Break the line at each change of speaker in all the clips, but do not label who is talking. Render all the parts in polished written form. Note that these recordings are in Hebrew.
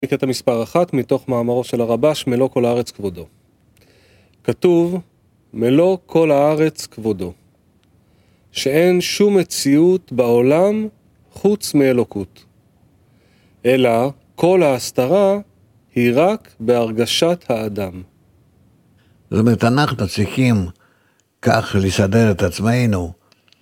קטע מספר 1 מתוך מאמרו של הרבש, מלוא כל הארץ כבודו. כתוב, מלוא כל הארץ כבודו, שאין שום מציאות בעולם חוץ מאלוקות, אלא כל ההסתרה היא רק בהרגשת האדם.
זאת אומרת, אנחנו צריכים כך לסדר את עצמנו.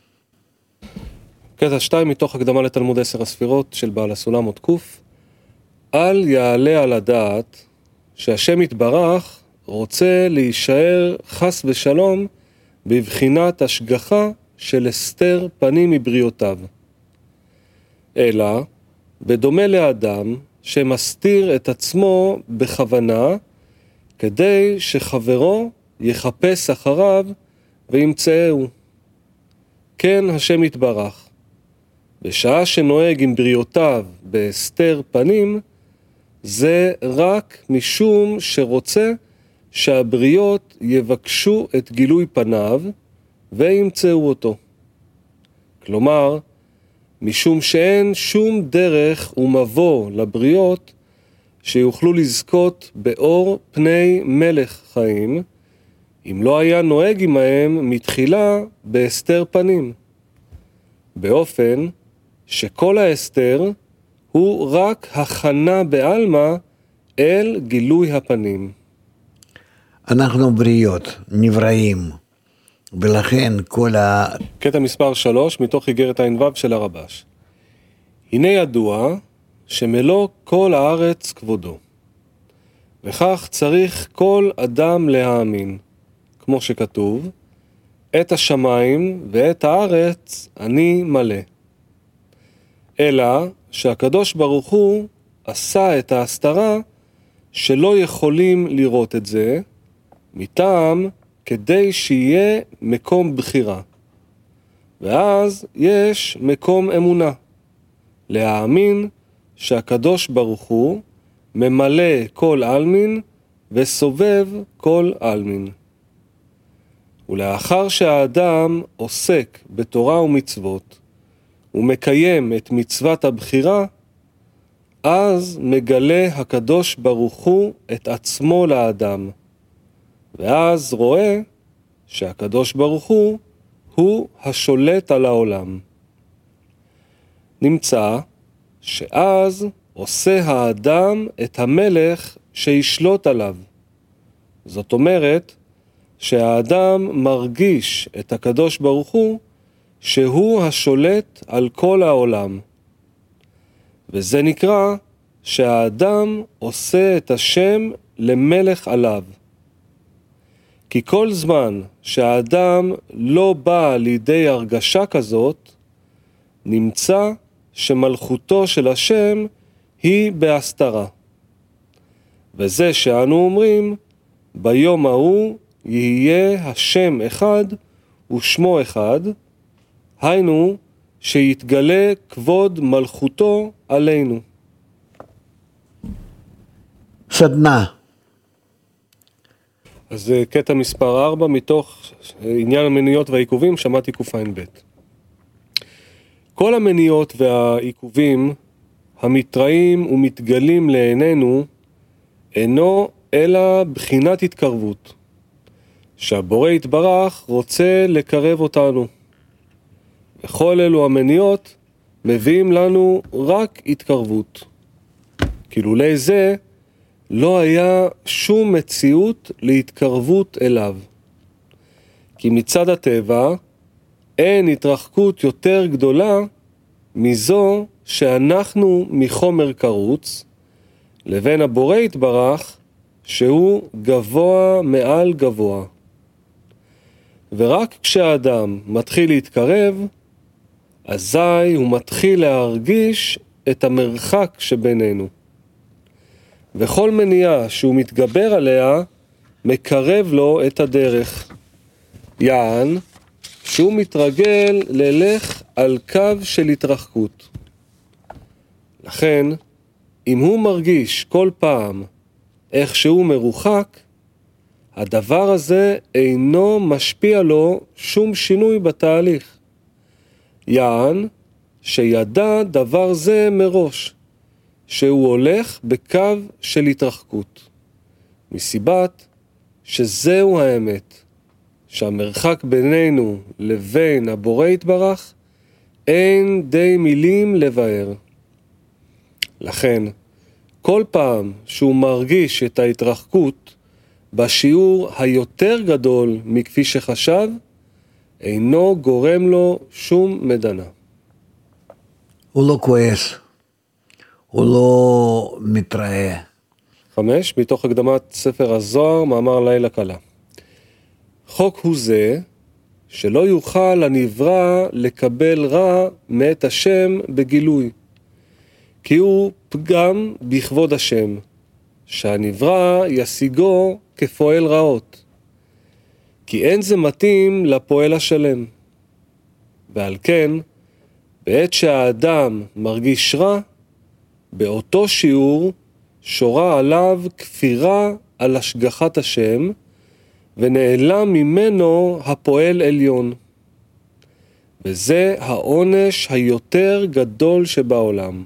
קטע 2 מתוך הקדמה לתלמוד 10 הספירות של בעל הסולם עוד קוף. אל יעלה על הדעת שהשם יתברך רוצה להישאר חס ושלום בבחינת השגחה של הסתר פנים מבריאותיו, אלא בדומה לאדם שמסתיר את עצמו בכוונה כדי שחברו יחפש אחריו וימצאהו. כן השם יתברך, בשעה שנוהג עם בריאותיו בהסתר פנים, זה רק משום שרוצה שהבריות יבקשו את גילוי פניו וימצאו אותו. כלומר, משום שאין שום דרך ומבוא לבריות שיוכלו לזכות באור פני מלך חיים, אם לא היה נוהג עמהם מתחילה בהסתר פנים, באופן שכל ההסתר הוא רק הכנה בעלמא אל גילוי הפנים.
אנחנו בריות, נבראים, ולכן כל
קטע מספר 3 מתוך איגרת ע"ו של הרבש. הנה ידוע שמלוא כל הארץ כבודו, וכך צריך כל אדם להאמין, כמו שכתוב, את השמיים ואת הארץ אני מלא. אלא שהקדוש ברוך הוא עשה את ההסתרה שלא יכולים לראות את זה, מטעם כדי שיהיה מקום בחירה. ואז יש מקום אמונה, להאמין שהקדוש ברוך הוא ממלא כל אלמין וסובב כל אלמין. ולאחר שהאדם עוסק בתורה ומצוות, ומקיים את מצוות הבחירה, אז מגלה הקדוש ברוך הוא את עצמו לאדם, ואז רואה שהקדוש ברוך הוא השולט על העולם. נמצא שאז עושה האדם את המלך שישלוט עליו. זאת אומרת שהאדם מרגיש את הקדוש ברוך הוא שהוא השולט על כל העולם. וזה נקרא שהאדם עושה את השם למלך עליו. כי כל זמן שהאדם לא בא לידי הרגשה כזאת, נמצא שמלכותו של השם היא בהסתרה. וזה שאנו אומרים, ביום ההוא יהיה השם אחד ושמו אחד, היינו שיתגלה כבוד מלכותו עלינו.
סדנה.
אז קטע מספר 4 מתוך עניין המניות והעיכובים, שמעתי קע"ב. כל המניות והעיכובים המתראים ומתגלים לעינינו אינו אלא בחינת התקרבות, שהבורא יתברך רוצה לקרב אותנו. וכל אלו המניות מביאים לנו רק התקרבות. כלולי זה לא היה שום מציאות להתקרבות אליו. כי מצד הטבע אין התרחקות יותר גדולה מזו שאנחנו מחומר קרוץ, לבין הבורא יתברך שהוא גבוה מעל גבוה. ורק כשהאדם מתחיל להתקרב, אזי הוא מתחיל להרגיש את המרחק שבינינו. וכל מניעה שהוא מתגבר עליה, מקרב לו את הדרך. יען, שהוא מתרגל ללך על קו של התרחקות. לכן, אם הוא מרגיש כל פעם איך שהוא מרוחק, הדבר הזה אינו משפיע לו שום שינוי בתהליך. יען, שידע דבר זה מראש, שהוא הולך בקו של התרחקות, מסיבת שזהו האמת, שהמרחק בינינו לבין הבורא יתברך אין די מילים לבאר. לכן, כל פעם שהוא מרגיש את ההתרחקות בשיעור היותר גדול מכפי שחשב, אינו גורם לו שום מדנה.
הוא לא כועס, הוא לא מתראה.
5. מתוך הקדמת ספר הזוהר, מאמר לילה קלה. חוק הוא זה שלא יוכל הנברא לקבל רע מאת השם בגילוי, כי הוא פגם בכבוד השם, שהנברא ישיגו כפועל רעות, כי אין זה מתאים לפועל השלם. ועל כן, בעת שהאדם מרגיש רע, באותו שיעור שורה עליו כפירה על השגחת השם, ונעלם ממנו הפועל עליון. וזה העונש היותר גדול שבעולם.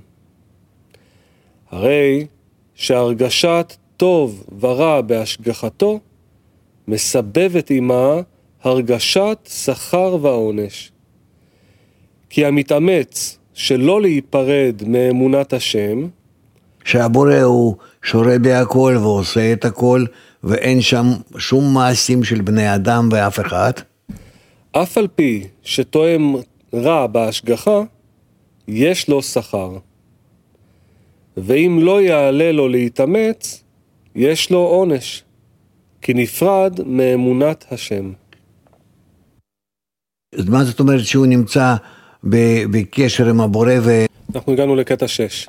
הרי שהרגשת טוב ורע בהשגחתו, מסבבת עמה הרגשת שכר ועונש. כי המתאמץ שלא להיפרד מאמונת השם,
שהבורא הוא שורה בהכל ועושה את הכל, ואין שם שום מעשים של בני אדם ואף אחד,
אף על פי שתואם רע בהשגחה, יש לו שכר. ואם לא יעלה לו להתאמץ, יש לו עונש, כי נפרד מאמונת השם.
אז מה זאת אומרת שהוא נמצא בקשר עם הבורא
אנחנו הגענו לקטע 6.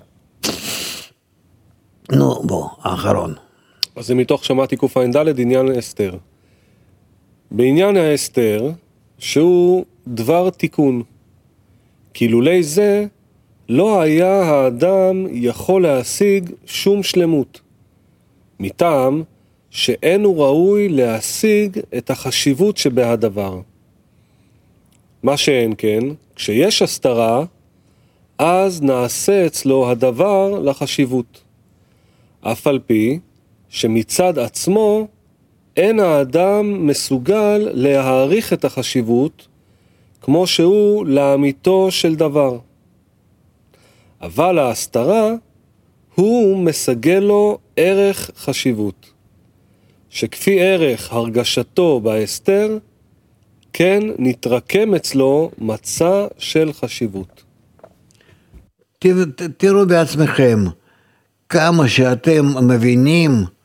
נו, בוא, האחרון.
אז זה מתוך שמעתי קע"ד, עניין אסתר. בעניין האסתר, שהוא דבר תיקון. כי לולי זה, לא היה האדם יכול להשיג שום שלמות. מטעם שאין הוא ראוי להשיג את החשיבות שבהדבר. מה שאין כן, כשיש הסתרה, אז נעשה אצלו הדבר לחשיבות. אף על פי שמצד עצמו אין האדם מסוגל להעריך את החשיבות כמו שהוא לאמיתו של דבר. אבל ההסתרה הוא מסגל לו ערך חשיבות, שכפי ערך הרגשתו בהסתר, כן נתרקם אצלו מצע של חשיבות.
תראו בעצמכם, כמה שאתם מבינים